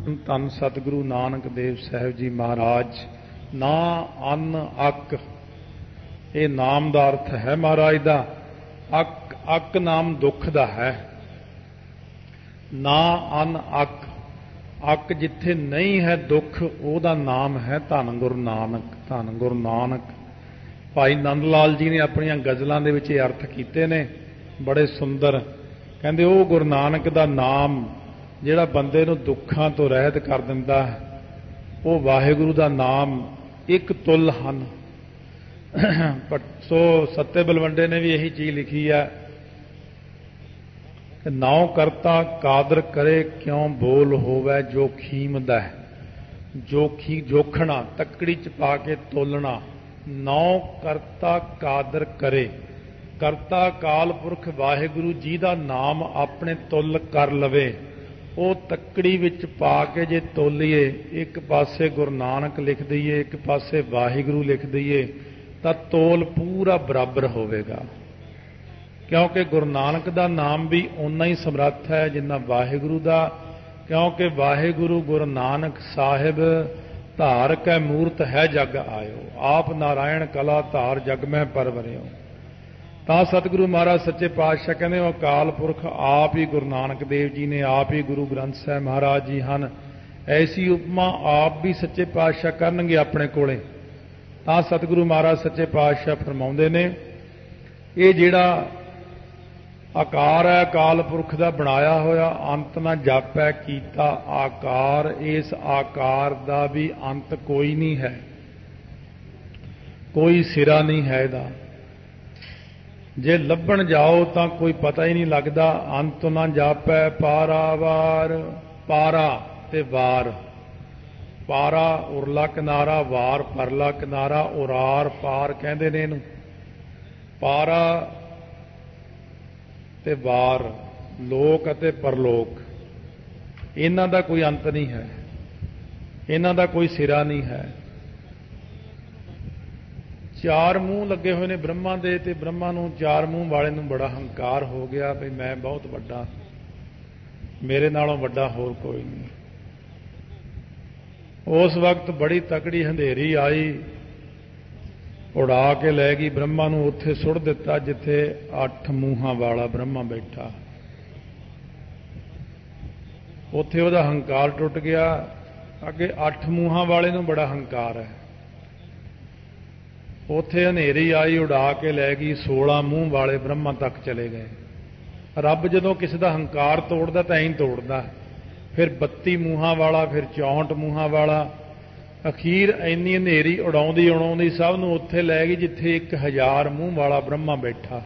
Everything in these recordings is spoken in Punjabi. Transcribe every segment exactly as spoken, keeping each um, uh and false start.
ਧੰਨ ਸਤਿਗੁਰੂ ਨਾਨਕ ਦੇਵ ਸਾਹਿਬ ਜੀ ਮਹਾਰਾਜ। ਨਾ ਅੰਨ ਅੱਕ, ਇਹ ਨਾਮ ਦਾ ਅਰਥ ਹੈ ਮਹਾਰਾਜ ਦਾ। ਅੱਕ, ਅੱਕ ਨਾਮ ਦੁੱਖ ਦਾ ਹੈ। ਨਾ ਅੰਨ ਅੱਕ, ਅੱਕ ਜਿੱਥੇ ਨਹੀਂ ਹੈ ਦੁੱਖ, ਉਹਦਾ ਨਾਮ ਹੈ ਧੰਨ ਗੁਰੂ ਨਾਨਕ। ਧੰਨ ਗੁਰੂ ਨਾਨਕ। ਭਾਈ ਨੰਦ ਲਾਲ ਜੀ ਨੇ ਆਪਣੀਆਂ ਗਜ਼ਲਾਂ ਦੇ ਵਿੱਚ ਇਹ ਅਰਥ ਕੀਤੇ ਨੇ, ਬੜੇ ਸੁੰਦਰ। ਕਹਿੰਦੇ ਉਹ ਗੁਰੂ ਨਾਨਕ ਦਾ ਨਾਮ ਜਿਹੜਾ ਬੰਦੇ ਨੂੰ ਦੁੱਖਾਂ ਤੋਂ ਰਹਿਤ ਕਰ ਦਿੰਦਾ, ਉਹ ਵਾਹਿਗੁਰੂ ਦਾ ਨਾਮ ਇੱਕ ਤੁਲ ਹਨ। ਸੋ ਸੱਤੇ ਬਲਵੰਡੇ ਨੇ ਵੀ ਇਹੀ ਚੀਜ਼ ਲਿਖੀ ਹੈ ਕਿ ਨਾਉ ਕਰਤਾ ਕਾਦਰ ਕਰੇ ਕਿਉਂ ਬੋਲ ਹੋਵੇ ਜੋ ਖੀਮਦਾ। ਜੋਖੀ ਜੋਖਣਾ, ਤੱਕੜੀ ਚ ਪਾ ਕੇ ਤੋਲਣਾ। ਨਾਉ ਕਰਤਾ ਕਾਦਰ ਕਰੇ, ਕਰਤਾ ਕਾਲ ਪੁਰਖ ਵਾਹਿਗੁਰੂ ਜੀ ਦਾ ਨਾਮ ਆਪਣੇ ਤੁੱਲ ਕਰ ਲਵੇ। ਉਹ ਤੱਕੜੀ ਵਿੱਚ ਪਾ ਕੇ ਜੇ ਤੋਲੀਏ, ਇੱਕ ਪਾਸੇ ਗੁਰੂ ਨਾਨਕ ਲਿਖ ਦਈਏ, ਇੱਕ ਪਾਸੇ ਵਾਹਿਗੁਰੂ ਲਿਖ ਦਈਏ, ਤਾਂ ਤੋਲ ਪੂਰਾ ਬਰਾਬਰ ਹੋਵੇਗਾ। ਕਿਉਂਕਿ ਗੁਰੂ ਨਾਨਕ ਦਾ ਨਾਮ ਵੀ ਓਨਾ ਹੀ ਸਮਰੱਥ ਹੈ ਜਿੰਨਾ ਵਾਹਿਗੁਰੂ ਦਾ। ਕਿਉਂਕਿ ਵਾਹਿਗੁਰੂ ਗੁਰੂ ਨਾਨਕ ਸਾਹਿਬ ਧਾਰ ਕੈ ਮੂਰਤ ਹੈ ਜਗ ਆਇਓ, ਆਪ ਨਾਰਾਇਣ ਕਲਾ ਧਾਰ ਜਗ ਮਹਿ ਪਰਵਰਿਓ। ਤਾਂ ਸਤਿਗੁਰੂ ਮਹਾਰਾਜ ਸੱਚੇ ਪਾਤਸ਼ਾਹ ਕਹਿੰਦੇ ਉਹ ਅਕਾਲ ਪੁਰਖ ਆਪ ਹੀ ਗੁਰੂ ਨਾਨਕ ਦੇਵ ਜੀ ਨੇ, ਆਪ ਹੀ ਗੁਰੂ ਗ੍ਰੰਥ ਸਾਹਿਬ ਮਹਾਰਾਜ ਜੀ ਹਨ। ਐਸੀ ਉਪਮਾ ਆਪ ਵੀ ਸੱਚੇ ਪਾਤਸ਼ਾਹ ਕਰਨਗੇ ਆਪਣੇ ਕੋਲੇ। ਤਾਂ ਸਤਿਗੁਰੂ ਮਹਾਰਾਜ ਸੱਚੇ ਪਾਤਸ਼ਾਹ ਫਰਮਾਉਂਦੇ ਨੇ, ਇਹ ਜਿਹੜਾ ਆਕਾਰ ਹੈ ਅਕਾਲ ਪੁਰਖ ਦਾ ਬਣਾਇਆ ਹੋਇਆ, ਅੰਤ ਨਾ ਜਾਪੈ ਕੀਤਾ ਆਕਾਰ। ਇਸ ਆਕਾਰ ਦਾ ਵੀ ਅੰਤ ਕੋਈ ਨਹੀਂ ਹੈ, ਕੋਈ ਸਿਰਾ ਨਹੀਂ ਹੈ ਇਹਦਾ। ਜੇ ਲੱਭਣ ਜਾਓ ਤਾਂ ਕੋਈ ਪਤਾ ਹੀ ਨਹੀਂ ਲੱਗਦਾ। ਅੰਤ ਨਾ ਜਾਪੈ ਪਾਰਾਵਾਰ, ਪਾਰਾ ਤੇ ਵਾਰ। ਪਾਰਾ ਉਰਲਾ ਕਿਨਾਰਾ, ਵਾਰ ਪਰਲਾ ਕਿਨਾਰਾ, ਉਰਾਰ ਪਾਰ ਕਹਿੰਦੇ ਨੇ ਇਹਨੂੰ। ਪਾਰਾ ਤੇ ਵਾਰ, ਲੋਕ ਅਤੇ ਪਰਲੋਕ, ਇਹਨਾਂ ਦਾ ਕੋਈ ਅੰਤ ਨਹੀਂ ਹੈ, ਇਹਨਾਂ ਦਾ ਕੋਈ ਸਿਰਾ ਨਹੀਂ ਹੈ। ਚਾਰ ਮੂੰਹ ਲੱਗੇ ਹੋਏ ਨੇ ਬ੍ਰਹਮਾ ਦੇ, ਤੇ ਬ੍ਰਹਮਾ ਨੂੰ, ਚਾਰ ਮੂੰਹ ਵਾਲੇ ਨੂੰ ਬੜਾ ਹੰਕਾਰ ਹੋ ਗਿਆ ਵੀ ਮੈਂ ਬਹੁਤ ਵੱਡਾ, ਮੇਰੇ ਨਾਲੋਂ ਵੱਡਾ ਹੋਰ ਕੋਈ ਨਹੀਂ। ਉਸ ਵਕਤ ਬੜੀ ਤਕੜੀ ਹਨੇਰੀ ਆਈ, ਉਡਾ ਕੇ ਲੈ ਗਈ ਬ੍ਰਹਮਾ ਨੂੰ। ਉੱਥੇ ਸੁੱਟ ਦਿੱਤਾ ਜਿੱਥੇ ਅੱਠ ਮੂੰਹਾਂ ਵਾਲਾ ਬ੍ਰਹਮਾ ਬੈਠਾ। ਉੱਥੇ ਉਹਦਾ ਹੰਕਾਰ ਟੁੱਟ ਗਿਆ। ਅੱਗੇ ਅੱਠ ਮੂੰਹਾਂ ਵਾਲੇ ਨੂੰ ਬੜਾ ਹੰਕਾਰ ਹੈ। ਉੱਥੇ ਹਨੇਰੀ ਆਈ, ਉਡਾ ਕੇ ਲੈ ਗਈ, ਸੋਲਾਂ ਮੂੰਹ ਵਾਲੇ ਬ੍ਰਹਮਾ ਤੱਕ ਚਲੇ ਗਏ। ਰੱਬ ਜਦੋਂ ਕਿਸੇ ਦਾ ਹੰਕਾਰ ਤੋੜਦਾ ਤਾਂ ਐਂ ਤੋੜਦਾ, ਫਿਰ ਬੱਤੀ ਮੂੰਹਾਂ ਵਾਲਾ, ਫਿਰ ਚੌਂਹਠ ਮੂੰਹਾਂ ਵਾਲਾ। ਅਖੀਰ ਇੰਨੀ ਹਨੇਰੀ ਉਡਾਉਂਦੀ ਉਡਾਉਂਦੀ ਸਭ ਨੂੰ ਉੱਥੇ ਲੈ ਗਈ ਜਿੱਥੇ ਇੱਕ ਹਜ਼ਾਰ ਮੂੰਹ ਵਾਲਾ ਬ੍ਰਹਮਾ ਬੈਠਾ।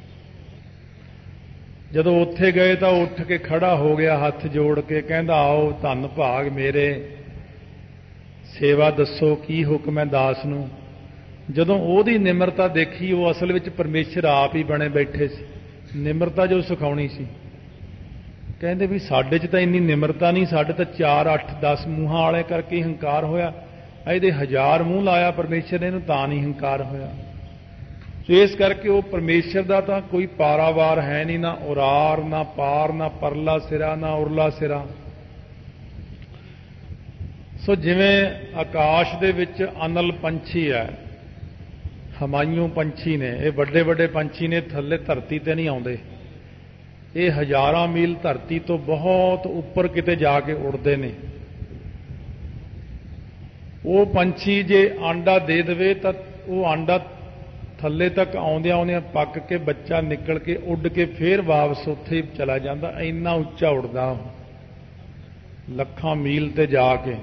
ਜਦੋਂ ਉੱਥੇ ਗਏ ਤਾਂ ਉੱਠ ਕੇ ਖੜਾ ਹੋ ਗਿਆ ਹੱਥ ਜੋੜ ਕੇ, ਕਹਿੰਦਾ ਆਓ ਧੰਨ ਭਾਗ ਮੇਰੇ, ਸੇਵਾ ਦੱਸੋ ਕੀ ਹੁਕਮ ਹੈ ਦਾਸ ਨੂੰ। ਜਦੋਂ ਉਹਦੀ ਨਿਮਰਤਾ ਦੇਖੀ, ਉਹ ਅਸਲ ਵਿੱਚ ਪਰਮੇਸ਼ਰ ਆਪ ਹੀ ਬਣੇ ਬੈਠੇ ਸੀ। ਨਿਮਰਤਾ ਜੋ ਸਿਖਾਉਣੀ ਸੀ, ਕਹਿੰਦੇ ਵੀ ਸਾਡੇ 'ਚ ਤਾਂ ਇੰਨੀ ਨਿਮਰਤਾ ਨਹੀਂ, ਸਾਡੇ ਤਾਂ ਚਾਰ ਅੱਠ ਦਸ ਮੂੰਹਾਂ ਵਾਲੇ ਕਰਕੇ ਹੰਕਾਰ ਹੋਇਆ, ਇਹਦੇ ਹਜ਼ਾਰ ਮੂੰਹ ਲਾਇਆ ਪਰਮੇਸ਼ਰ ਨੇ, ਇਹਨੂੰ ਤਾਂ ਨਹੀਂ ਹੰਕਾਰ ਹੋਇਆ। ਸੋ ਇਸ ਕਰਕੇ ਉਹ ਪਰਮੇਸ਼ਰ ਦਾ ਤਾਂ ਕੋਈ ਪਾਰਾਵਾਰ ਹੈ ਨਹੀਂ, ਨਾ ਉਰਾਰ, ਨਾ ਪਾਰ, ਨਾ ਪਰਲਾ ਸਿਰਾ, ਨਾ ਉਰਲਾ ਸਿਰਾ। ਸੋ ਜਿਵੇਂ ਆਕਾਸ਼ ਦੇ ਵਿੱਚ ਅਨਲ ਪੰਛੀ ਹੈ, ਹਮਾਇੂ ਪੰਛੀ ਨੇ, ਇਹ ਵੱਡੇ ਵੱਡੇ ਪੰਛੀ ਨੇ, ਥੱਲੇ ਧਰਤੀ ਤੇ ਨਹੀਂ ਆਉਂਦੇ। ਇਹ ਹਜ਼ਾਰਾਂ ਮੀਲ ਧਰਤੀ ਤੋਂ ਬਹੁਤ ਉੱਪਰ ਕਿਤੇ ਜਾ ਕੇ ਉੱਡਦੇ ਨੇ। ਉਹ ਪੰਛੀ ਜੇ ਆਂਡਾ ਦੇ ਦੇਵੇ ਤਾਂ ਉਹ ਆਂਡਾ ਥੱਲੇ ਤੱਕ ਆਉਂਦਿਆਂ ਆਉਂਦਿਆਂ ਪੱਕ ਕੇ ਬੱਚਾ ਨਿਕਲ ਕੇ ਉੱਡ ਕੇ ਫੇਰ ਵਾਪਸ ਉੱਥੇ ਹੀ ਚਲਾ ਜਾਂਦਾ। ਇੰਨਾ ਉੱਚਾ ਉੱਡਦਾ ਉਹ, ਲੱਖਾਂ ਮੀਲ ਤੇ ਜਾ ਕੇ।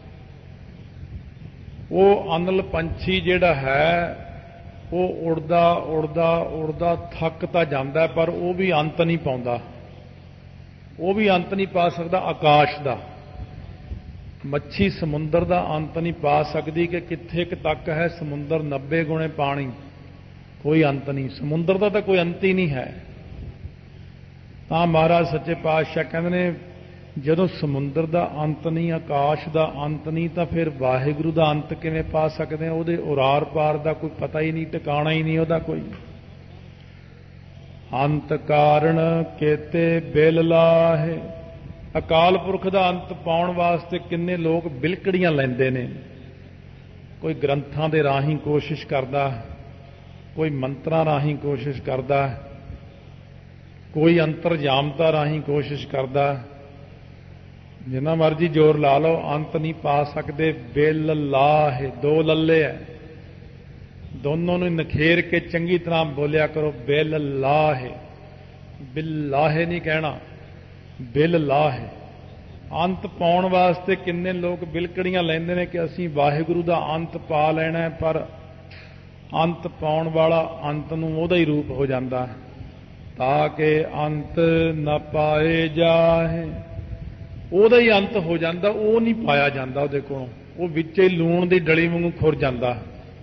ਉਹ ਅਨਲ ਪੰਛੀ ਜਿਹੜਾ ਹੈ ਉਹ ਉੜਦਾ ਉੜਦਾ ਉੜਦਾ ਥੱਕ ਤਾਂ ਜਾਂਦਾ, ਪਰ ਉਹ ਵੀ ਅੰਤ ਨਹੀਂ ਪਾਉਂਦਾ, ਉਹ ਵੀ ਅੰਤ ਨਹੀਂ ਪਾ ਸਕਦਾ ਆਕਾਸ਼ ਦਾ। ਮੱਛੀ ਸਮੁੰਦਰ ਦਾ ਅੰਤ ਨਹੀਂ ਪਾ ਸਕਦੀ ਕਿ ਕਿੱਥੇ ਕੁ ਤੱਕ ਹੈ ਸਮੁੰਦਰ, ਨੱਬੇ ਗੁਣੇ ਪਾਣੀ, ਕੋਈ ਅੰਤ ਨਹੀਂ। ਸਮੁੰਦਰ ਦਾ ਤਾਂ ਕੋਈ ਅੰਤ ਹੀ ਨਹੀਂ ਹੈ। ਤਾਂ ਮਹਾਰਾਜ ਸੱਚੇ ਪਾਤਸ਼ਾਹ ਕਹਿੰਦੇ ਨੇ, ਜਦੋਂ ਸਮੁੰਦਰ ਦਾ ਅੰਤ ਨਹੀਂ, ਆਕਾਸ਼ ਦਾ ਅੰਤ ਨਹੀਂ, ਤਾਂ ਫਿਰ ਵਾਹਿਗੁਰੂ ਦਾ ਅੰਤ ਕਿਵੇਂ ਪਾ ਸਕਦੇ ਹਾਂ? ਉਹਦੇ ਉਰਾਰ ਪਾਰ ਦਾ ਕੋਈ ਪਤਾ ਹੀ ਨਹੀਂ, ਟਿਕਾਣਾ ਹੀ ਨਹੀਂ ਉਹਦਾ ਕੋਈ। ਅੰਤ ਕਾਰਨ ਕੇਤੇ ਬਿਲ ਲਾਹੇ, ਅਕਾਲ ਪੁਰਖ ਦਾ ਅੰਤ ਪਾਉਣ ਵਾਸਤੇ ਕਿੰਨੇ ਲੋਕ ਬਿਲਕੜੀਆਂ ਲੈਂਦੇ ਨੇ। ਕੋਈ ਗ੍ਰੰਥਾਂ ਦੇ ਰਾਹੀਂ ਕੋਸ਼ਿਸ਼ ਕਰਦਾ, ਕੋਈ ਮੰਤਰਾਂ ਰਾਹੀਂ ਕੋਸ਼ਿਸ਼ ਕਰਦਾ, ਕੋਈ ਅੰਤਰਜਾਮਤਾ ਰਾਹੀਂ ਕੋਸ਼ਿਸ਼ ਕਰਦਾ। ਜਿੰਨਾ ਮਰਜੀ ਜ਼ੋਰ ਲਾ ਲਓ, ਅੰਤ ਨਹੀਂ ਪਾ ਸਕਦੇ। ਬਿਲ ਲਾਹੇ, ਦੋ ਲੱਲੇ ਹੈ, ਦੋਨੋਂ ਨੂੰ ਨਖੇਰ ਕੇ ਚੰਗੀ ਤਰ੍ਹਾਂ ਬੋਲਿਆ ਕਰੋ। ਬਿਲ ਲਾਹੇ, ਬਿੱਲਾਹੇ ਨਹੀਂ ਕਹਿਣਾ, ਬਿਲ ਲਾਹੇ। ਅੰਤ ਪਾਉਣ ਵਾਸਤੇ ਕਿੰਨੇ ਲੋਕ ਬਿਲਕੜੀਆਂ ਲੈਂਦੇ ਨੇ ਕਿ ਅਸੀਂ ਵਾਹਿਗੁਰੂ ਦਾ ਅੰਤ ਪਾ ਲੈਣਾ, ਪਰ ਅੰਤ ਪਾਉਣ ਵਾਲਾ ਅੰਤ ਨੂੰ ਉਹਦਾ ਹੀ ਰੂਪ ਹੋ ਜਾਂਦਾ, ਤਾਂ ਕਿ ਅੰਤ ਨਾ ਪਾਏ ਜਾਏ। ਉਹਦਾ ਹੀ ਅੰਤ ਹੋ ਜਾਂਦਾ, ਉਹ ਨਹੀਂ ਪਾਇਆ ਜਾਂਦਾ ਉਹਦੇ ਕੋਲੋਂ। ਉਹ ਵਿੱਚੇ ਲੂਣ ਦੀ ਡਲੀ ਵਾਂਗੂ ਖੁਰ ਜਾਂਦਾ।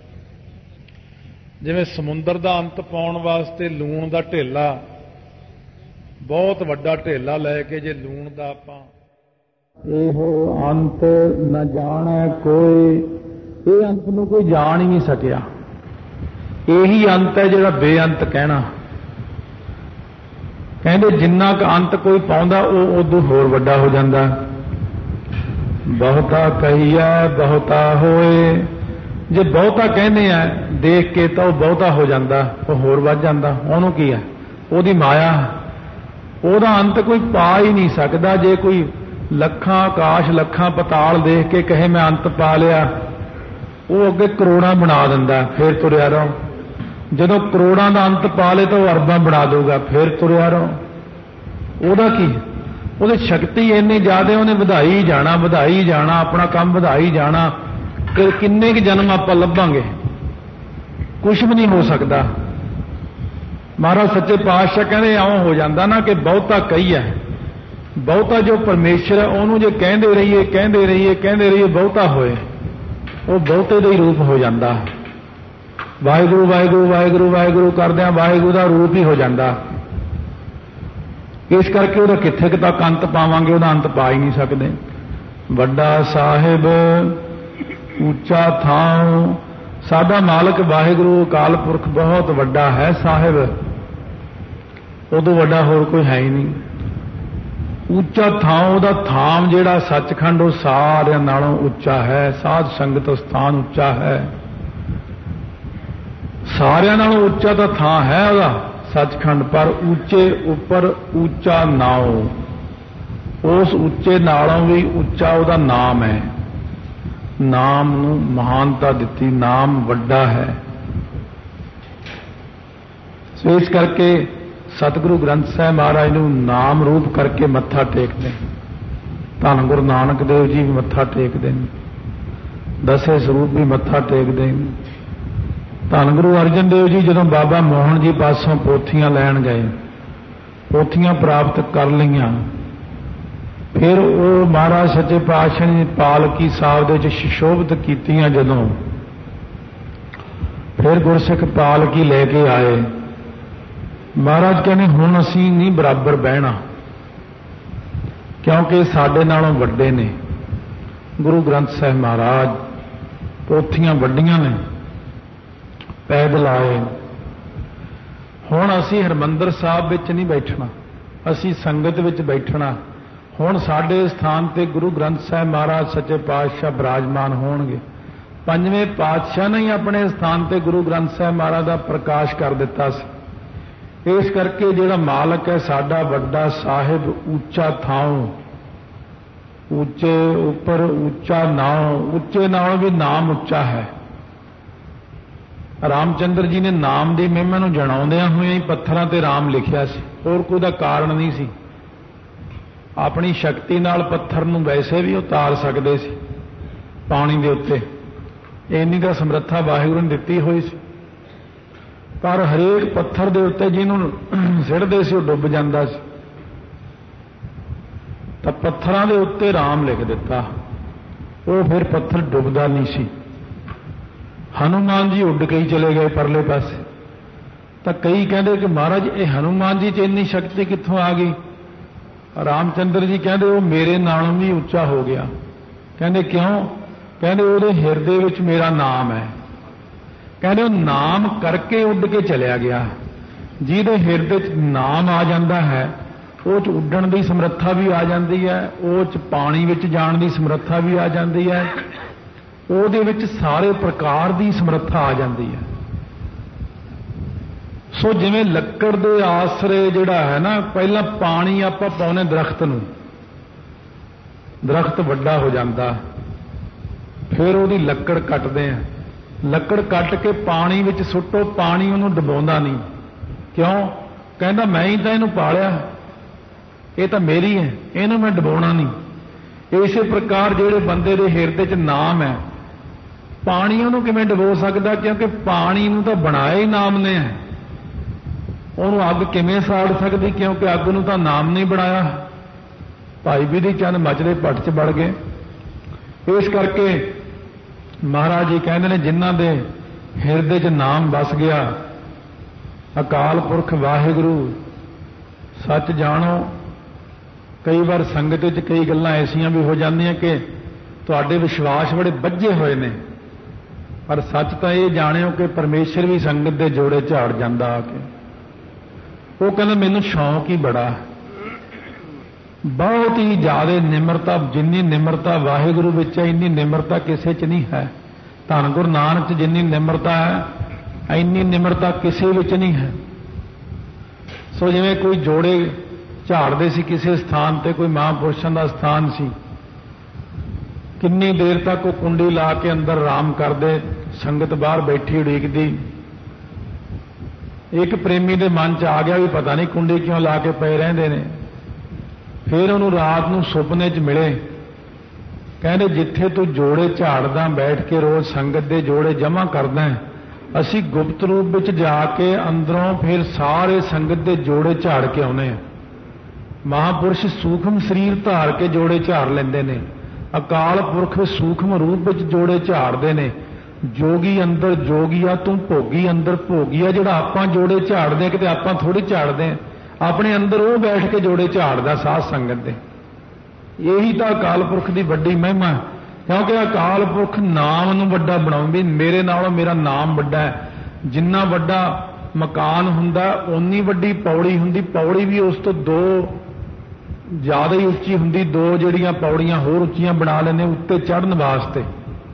ਜਿਵੇਂ ਸਮੁੰਦਰ ਦਾ ਅੰਤ ਪਾਉਣ ਵਾਸਤੇ ਲੂਣ ਦਾ ਢੇਲਾ, ਬਹੁਤ ਵੱਡਾ ਢੇਲਾ ਲੈ ਕੇ ਜੇ ਲੂਣ ਦਾ ਆਪਾਂ ਇਹੋ ਅੰਤ ਨਾ ਜਾਣੈ ਕੋਈ, ਇਹ ਅੰਤ ਨੂੰ ਕੋਈ ਜਾਣ ਹੀ ਨਹੀਂ ਸਕਿਆ। ਇਹੀ ਅੰਤ ਹੈ ਜਿਹੜਾ ਬੇਅੰਤ ਕਹਿਣਾ। ਕਹਿੰਦੇ ਜਿੰਨਾ ਕੁ ਅੰਤ ਕੋਈ ਪਾਉਂਦਾ ਉਹ ਉਦੋਂ ਹੋਰ ਵੱਡਾ ਹੋ ਜਾਂਦਾ। ਬਹੁਤਾ ਕਹੀਐ ਬਹੁਤਾ ਹੋਏ, ਜੇ ਬਹੁਤਾ ਕਹਿੰਦੇ ਆ ਦੇਖ ਕੇ ਤਾਂ ਉਹ ਬਹੁਤਾ ਹੋ ਜਾਂਦਾ, ਉਹ ਹੋਰ ਵੱਧ ਜਾਂਦਾ। ਉਹਨੂੰ ਕੀ ਹੈ? ਉਹਦੀ ਮਾਇਆ। ਉਹਦਾ ਅੰਤ ਕੋਈ ਪਾ ਹੀ ਨਹੀਂ ਸਕਦਾ। ਜੇ ਕੋਈ ਲੱਖਾਂ ਆਕਾਸ਼ ਲੱਖਾਂ ਪਤਾਲ ਦੇਖ ਕੇ ਕਹੇ ਮੈਂ ਅੰਤ ਪਾ ਲਿਆ, ਉਹ ਅੱਗੇ ਕਰੋੜਾਂ ਬਣਾ ਦਿੰਦਾ, ਫਿਰ ਤੁਰਿਆ ਰਹੋ। ਜਦੋਂ ਕਰੋੜਾਂ ਦਾ ਅੰਤ ਪਾ ਲੇ ਤਾਂ ਉਹ ਅਰਬਾਂ ਬਣਾ ਦਊਗਾ, ਫਿਰ ਤੁਰਿਆ ਰਹੋ। ਉਹਦਾ ਕੀ? ਉਹਦੀ ਸ਼ਕਤੀ ਇੰਨੀ ਜ਼ਿਆਦਾ, ਉਹਨੇ ਵਧਾਈ ਜਾਣਾ ਵਧਾਈ ਜਾਣਾ, ਆਪਣਾ ਕੰਮ ਵਧਾਈ ਜਾਣਾ। ਕਿ ਕਿੰਨੇ ਕੁ ਜਨਮ ਆਪਾਂ ਲੱਭਾਂਗੇ? ਕੁਛ ਵੀ ਨਹੀਂ ਹੋ ਸਕਦਾ। ਮਹਾਰਾਜ ਸੱਚੇ ਪਾਤਸ਼ਾਹ ਕਹਿੰਦੇ ਇਉਂ ਹੋ ਜਾਂਦਾ ਨਾ ਕਿ ਬਹੁਤਾ ਕਹੀ ਹੈ, ਬਹੁਤਾ ਜੋ ਪਰਮੇਸ਼ਰ ਹੈ ਉਹਨੂੰ ਜੇ ਕਹਿੰਦੇ ਰਹੀਏ ਕਹਿੰਦੇ ਰਹੀਏ ਕਹਿੰਦੇ ਰਹੀਏ ਬਹੁਤਾ ਹੋਏ, ਉਹ ਬਹੁਤੇ ਦਾ ਹੀ ਰੂਪ ਹੋ ਜਾਂਦਾ। ਵਾਹਿਗੁਰੂ ਵਾਹਿਗੁਰੂ ਵਾਹਿਗੁਰੂ ਵਾਹਿਗੁਰੂ ਕਰਦਿਆਂ ਵਾਹਿਗੁਰੂ ਦਾ ਰੂਪ ਹੀ ਹੋ ਜਾਂਦਾ। ਇਸ ਕਰਕੇ ਉਹਦਾ ਕਿੱਥੇ ਕੁ ਤੱਕ ਅੰਤ ਪਾਵਾਂਗੇ? ਉਹਦਾ ਅੰਤ ਪਾ ਹੀ ਨਹੀਂ ਸਕਦੇ। ਵੱਡਾ ਸਾਹਿਬ ਉੱਚਾ ਥਾਂ, ਸਾਡਾ ਮਾਲਕ ਵਾਹਿਗੁਰੂ ਅਕਾਲ ਪੁਰਖ ਬਹੁਤ ਵੱਡਾ ਹੈ ਸਾਹਿਬ, ਉਦੋਂ ਵੱਡਾ ਹੋਰ ਕੋਈ ਹੈ ਹੀ ਨਹੀਂ। ਉੱਚਾ ਥਾਂ, ਉਹਦਾ ਥਾਮ ਜਿਹੜਾ ਸੱਚਖੰਡ ਉਹ ਸਾਰਿਆਂ ਨਾਲੋਂ ਉੱਚਾ ਹੈ। ਸਾਧ ਸੰਗਤ ਸਥਾਨ ਉੱਚਾ ਹੈ, ਸਾਰਿਆਂ ਨਾਲੋਂ ਉੱਚਾ ਤਾਂ ਥਾਂ ਹੈ ਉਹਦਾ ਸੱਚਖੰਡ। ਪਰ ਉੱਚੇ ਉੱਪਰ ਉੱਚਾ ਨਾਉ, ਉਸ ਉੱਚੇ ਨਾਲੋਂ ਵੀ ਉੱਚਾ ਉਹਦਾ ਨਾਮ ਹੈ। ਨਾਮ ਨੂੰ ਮਹਾਨਤਾ ਦਿੱਤੀ, ਨਾਮ ਵੱਡਾ ਹੈ। ਸੋ ਇਸ ਕਰਕੇ ਸਤਿਗੁਰੂ ਗ੍ਰੰਥ ਸਾਹਿਬ ਮਹਾਰਾਜ ਨੂੰ ਨਾਮ ਰੂਪ ਕਰਕੇ ਮੱਥਾ ਟੇਕਦੇ। ਧੰਨ ਗੁਰੂ ਨਾਨਕ ਦੇਵ ਜੀ ਵੀ ਮੱਥਾ ਟੇਕਦੇ ਨੇ, ਦਸੇ ਸਰੂਪ ਵੀ ਮੱਥਾ ਟੇਕਦੇ ਨੇ। ਧੰਨ ਗੁਰੂ ਅਰਜਨ ਦੇਵ ਜੀ ਜਦੋਂ ਬਾਬਾ ਮੋਹਨ ਜੀ ਪਾਸੋਂ ਪੋਥੀਆਂ ਲੈਣ ਗਏ, ਪੋਥੀਆਂ ਪ੍ਰਾਪਤ ਕਰ ਲਈਆਂ, ਫਿਰ ਉਹ ਮਹਾਰਾਜ ਸੱਚੇ ਪਾਤਸ਼ਾਹ ਨੇ ਪਾਲਕੀ ਸਾਹਿਬ ਦੇ ਵਿੱਚ ਸੁਸ਼ੋਭਿਤ ਕੀਤੀਆਂ। ਜਦੋਂ ਫਿਰ ਗੁਰਸਿੱਖ ਪਾਲਕੀ ਲੈ ਕੇ ਆਏ, ਮਹਾਰਾਜ ਕਹਿੰਦੇ ਹੁਣ ਅਸੀਂ ਨਹੀਂ ਬਰਾਬਰ ਬਹਿਣਾ, ਕਿਉਂਕਿ ਸਾਡੇ ਨਾਲੋਂ ਵੱਡੇ ਨੇ ਗੁਰੂ ਗ੍ਰੰਥ ਸਾਹਿਬ ਮਹਾਰਾਜ। ਪੋਥੀਆਂ ਵੱਡੀਆਂ ਨੇ, ਪੈਦਲ ਆਏ। ਹੁਣ ਅਸੀਂ ਹਰਿਮੰਦਰ ਸਾਹਿਬ ਵਿੱਚ ਨਹੀਂ ਬੈਠਣਾ, ਅਸੀਂ ਸੰਗਤ ਵਿੱਚ ਬੈਠਣਾ। ਹੁਣ ਸਾਡੇ ਸਥਾਨ ਤੇ ਗੁਰੂ ਗ੍ਰੰਥ ਸਾਹਿਬ ਮਹਾਰਾਜ ਸੱਚੇ ਪਾਤਸ਼ਾਹ ਬਿਰਾਜਮਾਨ ਹੋਣਗੇ। ਪੰਜਵੇਂ ਪਾਤਸ਼ਾਹ ਨੇ ਹੀ ਆਪਣੇ ਸਥਾਨ ਤੇ ਗੁਰੂ ਗ੍ਰੰਥ ਸਾਹਿਬ ਮਹਾਰਾਜ ਦਾ ਪ੍ਰਕਾਸ਼ ਕਰ ਦਿੱਤਾ ਸੀ। ਇਸ ਕਰਕੇ ਜਿਹੜਾ ਮਾਲਕ ਹੈ ਸਾਡਾ ਵੱਡਾ ਸਾਹਿਬ, ਉੱਚਾ ਥਾਂ, ਉੱਚੇ ਉੱਪਰ ਉੱਚਾ ਨਾਮ, ਉੱਚੇ ਨਾਲੋਂ ਵੀ ਨਾਮ ਉੱਚਾ ਹੈ। ਰਾਮਚੰਦਰ ਜੀ ਨੇ ਨਾਮ ਦੀ ਮਹਿਮਾ ਨੂੰ ਜਣਾਉਂਦਿਆਂ ਹੋਇਆਂ ਹੀ ਪੱਥਰਾਂ ਤੇ ਰਾਮ ਲਿਖਿਆ ਸੀ, ਹੋਰ ਕੋਈ ਦਾ ਕਾਰਨ ਨਹੀਂ ਸੀ। ਆਪਣੀ ਸ਼ਕਤੀ ਨਾਲ ਪੱਥਰ ਨੂੰ ਵੈਸੇ ਵੀ ਉਤਾਰ ਸਕਦੇ ਸੀ ਪਾਣੀ ਦੇ ਉੱਤੇ, ਇੰਨੀ ਤਾਂ ਸਮਰੱਥਾ ਵਾਹਿਗੁਰੂ ਨੇ ਦਿੱਤੀ ਹੋਈ ਸੀ। ਪਰ ਹਰੇਕ ਪੱਥਰ ਦੇ ਉੱਤੇ ਜਿਹਨੂੰ ਸਿੱਟਦੇ ਸੀ ਉਹ ਡੁੱਬ ਜਾਂਦਾ ਸੀ। ਤਾਂ ਪੱਥਰਾਂ ਦੇ ਉੱਤੇ ਰਾਮ ਲਿਖ ਦਿੱਤਾ, ਉਹ ਫਿਰ ਪੱਥਰ ਡੁੱਬਦਾ ਨਹੀਂ ਸੀ। ਹਨੂਮਾਨ ਜੀ ਉੱਡ ਕੇ ਹੀ ਚਲੇ ਗਏ ਪਰਲੇ ਪਾਸੇ। ਤਾਂ ਕਈ ਕਹਿੰਦੇ ਕਿ ਮਹਾਰਾਜ ਇਹ ਹਨੂਮਾਨ ਜੀ 'ਚ ਇੰਨੀ ਸ਼ਕਤੀ ਕਿੱਥੋਂ ਆ ਗਈ? ਰਾਮਚੰਦਰ ਜੀ ਕਹਿੰਦੇ ਉਹ ਮੇਰੇ ਨਾਲੋਂ ਵੀ ਉੱਚਾ ਹੋ ਗਿਆ। ਕਹਿੰਦੇ ਕਿਉਂ? ਕਹਿੰਦੇ ਉਹਦੇ ਹਿਰਦੇ ਵਿੱਚ ਮੇਰਾ ਨਾਮ ਹੈ। ਕਹਿੰਦੇ ਉਹ ਨਾਮ ਕਰਕੇ ਉੱਡ ਕੇ ਚਲਿਆ ਗਿਆ। ਜਿਹਦੇ ਹਿਰਦੇ 'ਚ ਨਾਮ ਆ ਜਾਂਦਾ ਹੈ ਉਹ 'ਚ ਉੱਡਣ ਦੀ ਸਮਰੱਥਾ ਵੀ ਆ ਜਾਂਦੀ ਹੈ, ਉਹ 'ਚ ਪਾਣੀ ਵਿੱਚ ਜਾਣ ਦੀ ਸਮਰੱਥਾ ਵੀ ਆ ਜਾਂਦੀ ਹੈ, ਉਹਦੇ ਵਿੱਚ ਸਾਰੇ ਪ੍ਰਕਾਰ ਦੀ ਸਮਰੱਥਾ ਆ ਜਾਂਦੀ ਹੈ। ਸੋ ਜਿਵੇਂ ਲੱਕੜ ਦੇ ਆਸਰੇ ਜਿਹੜਾ ਹੈ ਨਾ, ਪਹਿਲਾਂ ਪਾਣੀ ਆਪਾਂ ਪਾਉਨੇ ਦਰਖਤ ਨੂੰ, ਦਰਖਤ ਵੱਡਾ ਹੋ ਜਾਂਦਾ, ਫਿਰ ਉਹਦੀ ਲੱਕੜ ਕੱਟਦੇ ਆ, ਲੱਕੜ ਕੱਟ ਕੇ ਪਾਣੀ ਵਿੱਚ ਸੁੱਟੋ, ਪਾਣੀ ਉਹਨੂੰ ਡੁਬੋਂਦਾ ਨਹੀਂ। ਕਿਉਂ? ਕਹਿੰਦਾ ਮੈਂ ਹੀ ਤਾਂ ਇਹਨੂੰ ਪਾਲਿਆ, ਇਹ ਤਾਂ ਮੇਰੀ ਹੈ, ਇਹਨੂੰ ਮੈਂ ਡੁਬੋਣਾ ਨਹੀਂ। ਇਸੇ ਪ੍ਰਕਾਰ ਜਿਹੜੇ ਬੰਦੇ ਦੇ ਹਿਰਦੇ 'ਚ ਨਾਮ ਹੈ, ਪਾਣੀ ਉਹਨੂੰ ਕਿਵੇਂ ਡੁਬੋ ਸਕਦਾ? ਕਿਉਂਕਿ ਪਾਣੀ ਨੂੰ ਤਾਂ ਬਣਾਇਆ ਹੀ ਨਾਮ ਨੇ ਹੈ। ਉਹਨੂੰ ਅੱਗ ਕਿਵੇਂ ਸਾੜ ਸਕਦੀ? ਕਿਉਂਕਿ ਅੱਗ ਨੂੰ ਤਾਂ ਨਾਮ ਨਹੀਂ ਬਣਾਇਆ। ਭਾਈ ਬਿਧੀ ਚੰਦ ਮਚਲੇ ਭੱਟ 'ਚ ਵੜ ਗਏ। ਇਸ ਕਰਕੇ ਮਹਾਰਾਜ ਜੀ ਕਹਿੰਦੇ ਨੇ, ਜਿਨ੍ਹਾਂ ਦੇ ਹਿਰਦੇ 'ਚ ਨਾਮ ਵਸ ਗਿਆ, ਅਕਾਲ ਪੁਰਖ ਵਾਹਿਗੁਰੂ ਸੱਚ ਜਾਣੋ। ਕਈ ਵਾਰ ਸੰਗਤ ਵਿੱਚ ਕਈ ਗੱਲਾਂ ਐਸੀਆਂ ਵੀ ਹੋ ਜਾਂਦੀਆਂ ਕਿ ਤੁਹਾਡੇ ਵਿਸ਼ਵਾਸ ਬੜੇ ਬੱਝੇ ਹੋਏ ਨੇ, ਪਰ ਸੱਚ ਤਾਂ ਇਹ ਜਾਣਿਓ ਕਿ ਪਰਮੇਸ਼ਰ ਵੀ ਸੰਗਤ ਦੇ ਜੋੜੇ ਝਾੜ ਜਾਂਦਾ ਆ ਕੇ। ਉਹ ਕਹਿੰਦਾ ਮੈਨੂੰ ਸ਼ੌਂਕ ਹੀ ਬੜਾ, ਬਹੁਤ ਹੀ ਜ਼ਿਆਦਾ ਨਿਮਰਤਾ, ਜਿੰਨੀ ਨਿਮਰਤਾ ਵਾਹਿਗੁਰੂ ਵਿੱਚ ਹੈ ਇੰਨੀ ਨਿਮਰਤਾ ਕਿਸੇ 'ਚ ਨਹੀਂ ਹੈ। ਧੰਨ ਗੁਰੂ ਨਾਨਕ 'ਚ ਜਿੰਨੀ ਨਿਮਰਤਾ ਹੈ ਇੰਨੀ ਨਿਮਰਤਾ ਕਿਸੇ ਵਿੱਚ ਨਹੀਂ ਹੈ। ਸੋ ਜਿਵੇਂ ਕੋਈ ਜੋੜੇ ਝਾੜਦੇ ਸੀ ਕਿਸੇ ਸਥਾਨ ਤੇ, ਕੋਈ ਮਹਾਂਪੁਰਸ਼ਾਂ ਦਾ ਸਥਾਨ ਸੀ, ਕਿੰਨੀ ਦੇਰ ਤੱਕ ਉਹ ਕੁੰਡੀ ਲਾ ਕੇ ਅੰਦਰ ਆਰਾਮ ਕਰਦੇ, ਸੰਗਤ ਬਾਹਰ ਬੈਠੀ ਉਡੀਕਦੀ। ਇੱਕ ਪ੍ਰੇਮੀ ਦੇ ਮਨ 'ਚ ਆ ਗਿਆ ਵੀ ਪਤਾ ਨਹੀਂ ਕੁੰਡੀ ਕਿਉਂ ਲਾ ਕੇ ਪਏ ਰਹਿੰਦੇ ਨੇ। ਫਿਰ ਉਹਨੂੰ ਰਾਤ ਨੂੰ ਸੁਪਨੇ 'ਚ ਮਿਲੇ, ਕਹਿੰਦੇ ਜਿੱਥੇ ਤੂੰ ਜੋੜੇ ਝਾੜਦਾ ਬੈਠ ਕੇ ਰੋਜ਼ ਸੰਗਤ ਦੇ ਜੋੜੇ ਜਮ੍ਹਾਂ ਕਰਦਾ, ਅਸੀਂ ਗੁਪਤ ਰੂਪ ਵਿੱਚ ਜਾ ਕੇ ਅੰਦਰੋਂ ਫਿਰ ਸਾਰੇ ਸੰਗਤ ਦੇ ਜੋੜੇ ਝਾੜ ਕੇ ਆਉਨੇ ਆ। ਮਹਾਂਪੁਰਸ਼ ਸੂਖਮ ਸਰੀਰ ਧਾਰ ਕੇ ਜੋੜੇ ਝਾੜ ਲੈਂਦੇ ਨੇ, ਅਕਾਲ ਪੁਰਖ ਸੂਖਮ ਰੂਪ ਵਿੱਚ ਜੋੜੇ ਝਾੜਦੇ ਨੇ। ਜੋਗੀ ਅੰਦਰ ਜੋਗੀਆ ਤੂੰ ਭੋਗੀ ਅੰਦਰ ਭੋਗੀਆ। ਜਿਹੜਾ ਆਪਾਂ ਜੋੜੇ ਝਾੜਦੇ ਕਿਤੇ ਆਪਾਂ ਥੋੜੀ ਝਾੜਦੇ ਆ, ਆਪਣੇ ਅੰਦਰ ਉਹ ਬੈਠ ਕੇ ਜੋੜੇ ਝਾੜਦਾ ਸਾਧ ਸੰਗਤ ਦੇ। ਇਹੀ ਤਾਂ ਅਕਾਲ ਪੁਰਖ ਦੀ ਵੱਡੀ ਮਹਿਮਾ, ਕਿਉਂਕਿ ਅਕਾਲ ਪੁਰਖ ਨਾਮ ਨੂੰ ਵੱਡਾ ਬਣਾਉਂਦੇ। ਮੇਰੇ ਨਾਲੋਂ ਮੇਰਾ ਨਾਮ ਵੱਡਾ ਹੈ। ਜਿੰਨਾ ਵੱਡਾ ਮਕਾਨ ਹੁੰਦਾ ਓਨੀ ਵੱਡੀ ਪੌੜੀ ਹੁੰਦੀ, ਪੌੜੀ ਵੀ ਉਸ ਤੋਂ ਦੋ ਜ਼ਿਆਦਾ ਹੀ ਉੱਚੀ ਹੁੰਦੀ, ਦੋ ਜਿਹੜੀਆਂ ਪੌੜੀਆਂ ਹੋਰ ਉੱਚੀਆਂ ਬਣਾ ਲੈਂਦੇ ਉੱਤੇ ਚੜ੍ਹਨ ਵਾਸਤੇ।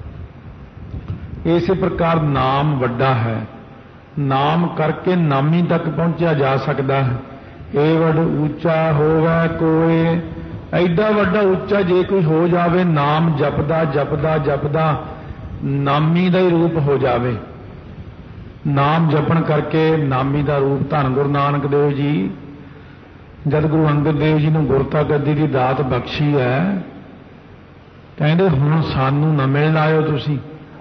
ਇਸੇ ਪ੍ਰਕਾਰ ਨਾਮ ਵੱਡਾ ਹੈ, ਨਾਮ ਕਰਕੇ ਨਾਮੀ ਤੱਕ ਪਹੁੰਚਿਆ ਜਾ ਸਕਦਾ ਹੈ। ਏਵੜ ਉੱਚਾ ਹੋਵੇ ਕੋਏ, ਐਡਾ ਵੱਡਾ ਉੱਚਾ ਜੇ ਕੋਈ ਹੋ ਜਾਵੇ, ਨਾਮ ਜਪਦਾ ਜਪਦਾ ਜਪਦਾ ਨਾਮੀ ਦਾ ਹੀ ਰੂਪ ਹੋ ਜਾਵੇ। ਨਾਮ ਜਪਣ ਕਰਕੇ ਨਾਮੀ ਦਾ ਰੂਪ। ਧੰਨ ਗੁਰੂ ਨਾਨਕ ਦੇਵ ਜੀ ਜਦ ਗੁਰੂ ਅੰਗਦ ਦੇਵ ਜੀ ਨੂੰ ਗੁਰਤਾ ਗੱਦੀ ਦੀ ਦਾਤ ਬਖਸ਼ੀ ਹੈ, ਕਹਿੰਦੇ ਹੁਣ ਸਾਨੂੰ ਨਾ ਮਿਲਣ ਆਇਓ ਤੁਸੀਂ,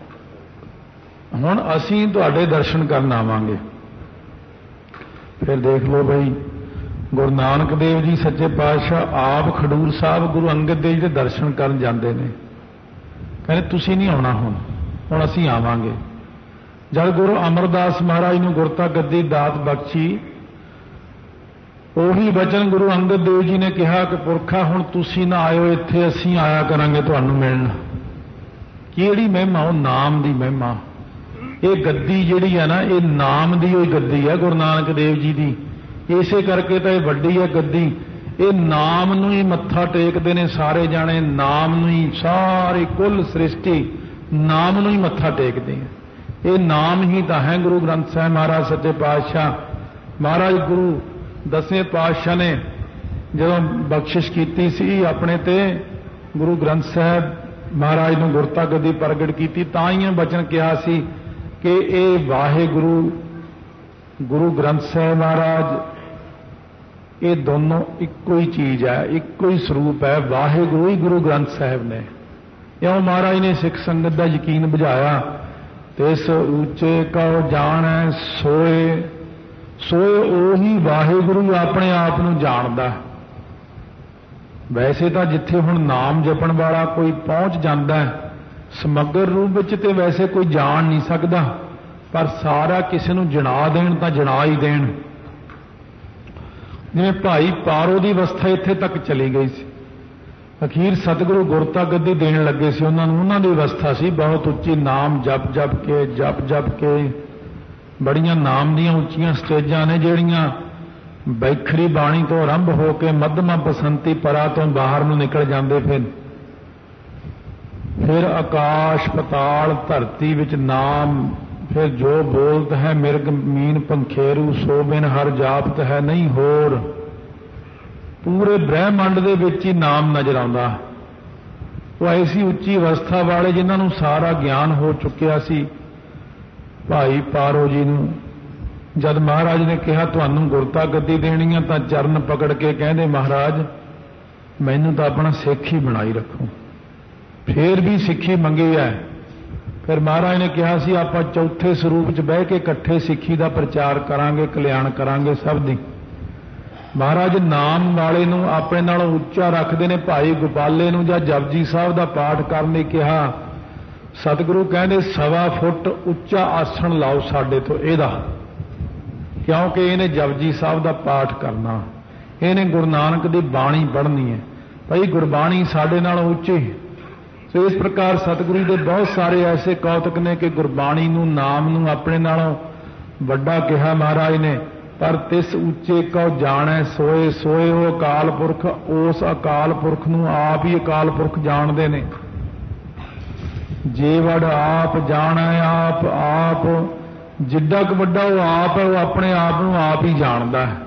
ਹੁਣ ਅਸੀਂ ਤੁਹਾਡੇ ਦਰਸ਼ਨ ਕਰਨ ਆਵਾਂਗੇ। ਫਿਰ ਦੇਖ ਲਓ ਬਈ, ਗੁਰੂ ਨਾਨਕ ਦੇਵ ਜੀ ਸੱਚੇ ਪਾਤਸ਼ਾਹ ਆਪ ਖਡੂਰ ਸਾਹਿਬ ਗੁਰੂ ਅੰਗਦ ਦੇਵ ਜੀ ਦੇ ਦਰਸ਼ਨ ਕਰਨ ਜਾਂਦੇ ਨੇ। ਕਹਿੰਦੇ ਤੁਸੀਂ ਨਹੀਂ ਆਉਣਾ, ਹੁਣ ਹੁਣ ਅਸੀਂ ਆਵਾਂਗੇ। ਜਦ ਗੁਰੂ ਅਮਰਦਾਸ ਮਹਾਰਾਜ ਨੂੰ ਗੁਰਤਾ ਗੱਦੀ ਦਾਤ ਬਖਸ਼ੀ, ਉਹੀ ਬਚਨ ਗੁਰੂ ਅੰਗਦ ਦੇਵ ਜੀ ਨੇ ਕਿਹਾ ਕਿ ਪੁਰਖਾ ਹੁਣ ਤੁਸੀਂ ਨਾ ਆਇਓ ਇੱਥੇ, ਅਸੀਂ ਆਇਆ ਕਰਾਂਗੇ ਤੁਹਾਨੂੰ ਮਿਲਣ। ਕਿਹੜੀ ਮਹਿਮਾ? ਉਹ ਨਾਮ ਦੀ ਮਹਿਮਾ। ਇਹ ਗੱਦੀ ਜਿਹੜੀ ਹੈ ਨਾ, ਇਹ ਨਾਮ ਦੀ ਹੋਈ ਗੱਦੀ ਹੈ ਗੁਰੂ ਨਾਨਕ ਦੇਵ ਜੀ ਦੀ। ਇਸੇ ਕਰਕੇ ਤਾਂ ਇਹ ਵੱਡੀ ਹੈ ਗੱਦੀ। ਇਹ ਨਾਮ ਨੂੰ ਹੀ ਮੱਥਾ ਟੇਕਦੇ ਨੇ ਸਾਰੇ ਜਾਣੇ, ਨਾਮ ਨੂੰ ਹੀ, ਸਾਰੀ ਕੁੱਲ ਸ੍ਰਿਸ਼ਟੀ ਨਾਮ ਨੂੰ ਹੀ ਮੱਥਾ ਟੇਕਦੇ ਹੈ। ਇਹ ਨਾਮ ਹੀ ਤਾਂ ਹੈ ਗੁਰੂ ਗ੍ਰੰਥ ਸਾਹਿਬ ਮਹਾਰਾਜ ਸੱਚੇ ਪਾਤਸ਼ਾਹ। ਮਹਾਰਾਜ ਗੁਰੂ ਦਸਵੇਂ ਪਾਤਸ਼ਾਹ ਨੇ ਜਦੋਂ ਬਖਸ਼ਿਸ਼ ਕੀਤੀ ਸੀ ਆਪਣੇ ਤੇ, ਗੁਰੂ ਗ੍ਰੰਥ ਸਾਹਿਬ ਮਹਾਰਾਜ ਨੂੰ ਗੁਰਤਾ ਗੱਦੀ ਪ੍ਰਗਟ ਕੀਤੀ, ਤਾਂ ਹੀ ਇਹ ਬਚਨ ਕਿਹਾ ਸੀ ਕਿ ਇਹ ਵਾਹਿਗੁਰੂ ਗੁਰੂ ਗ੍ਰੰਥ ਸਾਹਿਬ ਮਹਾਰਾਜ, ਇਹ ਦੋਨੋਂ ਇੱਕੋ ਹੀ ਚੀਜ਼ ਹੈ, ਇੱਕੋ ਹੀ ਸਰੂਪ ਹੈ। ਵਾਹਿਗੁਰੂ ਹੀ ਗੁਰੂ ਗ੍ਰੰਥ ਸਾਹਿਬ ਨੇ। ਇਉਂ ਮਹਾਰਾਜ ਨੇ ਸਿੱਖ ਸੰਗਤ ਦਾ ਯਕੀਨ ਬੁਝਾਇਆ। ਤੇ ਇਸ ਉੱਚੇ ਕਉ ਜਾਣੈ ਸੋਏ, ਸੋਏ ਉਹੀ ਵਾਹਿਗੁਰੂ ਆਪਣੇ ਆਪ ਨੂੰ ਜਾਣਦਾ। ਵੈਸੇ ਤਾਂ ਜਿੱਥੇ ਹੁਣ ਨਾਮ ਜਪਣ ਵਾਲਾ ਕੋਈ ਪਹੁੰਚ ਜਾਂਦਾ ਸਮਗਰ ਰੂਪ ਵਿੱਚ, ਤੇ ਵੈਸੇ ਕੋਈ ਜਾਣ ਨਹੀਂ ਸਕਦਾ, ਪਰ ਸਾਰਾ ਕਿਸੇ ਨੂੰ ਜਣਾ ਦੇਣ ਤਾਂ ਜਣਾ ਹੀ ਦੇਣ। ਜਿਵੇਂ ਭਾਈ ਪਾਰੋ ਦੀ ਅਵਸਥਾ ਇੱਥੇ ਤੱਕ ਚਲੀ ਗਈ ਸੀ, ਅਖੀਰ ਸਤਿਗੁਰੂ ਗੁਰਤਾ ਗੱਦੀ ਦੇਣ ਲੱਗੇ ਸੀ ਉਹਨਾਂ ਨੂੰ। ਉਹਨਾਂ ਦੀ ਅਵਸਥਾ ਸੀ ਬਹੁਤ ਉੱਚੀ, ਨਾਮ ਜਪ ਜਪ ਕੇ ਜਪ ਜਪ ਕੇ। ਬੜੀਆਂ ਨਾਮ ਦੀਆਂ ਉੱਚੀਆਂ ਸਟੇਜਾਂ ਨੇ ਜਿਹੜੀਆਂ बैखरी बाणी तो आरंभ होकर मध्यमा बसंती परा तो बाहर ਨੂੰ निकल जाते फिर फिर आकाश पताल धरती विच नाम फिर जो बोलत है मिर्ग मीन पंखेरू सो बिन हर जापत है नहीं होर। पूरे ब्रह्मंड दे विच ही नाम नजर आउंदा। वो ऐसी उच्ची अवस्था वाले जिन्हां नूं सारा ज्ञान हो चुकिया सी। भाई पारो जी नूं जद महाराज ने कहा तुहानूं गुरता गद्दी देनी है तां चरण पकड़ के कहंदे महाराज मैनूं तां अपना सिख ही बनाई रखो। फिर भी सिੱਖੀ मंगी है। फिर महाराज ने कहा सी आपां चौथे स्वरूप च बह के इकट्ठे सिੱਖੀ दा प्रचार करांगे कल्याण करांगे सब दी। महाराज नाम वाले नूं अपने नालों उच्चा रखते ने। भाई गोपाले नूं जां जपजी साहब दा पाठ करन लई कहा। सतगुरु कहंदे सवा फुट उच्चा आसन लाओ साडे तो इहदा, क्योंकि इहने जपजी साहब दा पाठ करना, इहने गुरु नानक दी बाणी पढ़नी है। भाई गुरबाणी साडे नालों उच्ची। तो इस प्रकार सतगुरु के बहुत सारे ऐसे कौतक ने कि गुरबाणी नूं नाम नूं अपने नालों वड्डा कहा महाराज ने। पर तिस उच्चे को जाने सोए सोए वो अकाल पुरख, उस अकाल पुरख नूं आप ही अकाल पुरख जानते ने। जे वड़ आप जाना आप आप जिड्डा क वड्डा वो आप है, वो अपने आप नूं आप ही जानता है।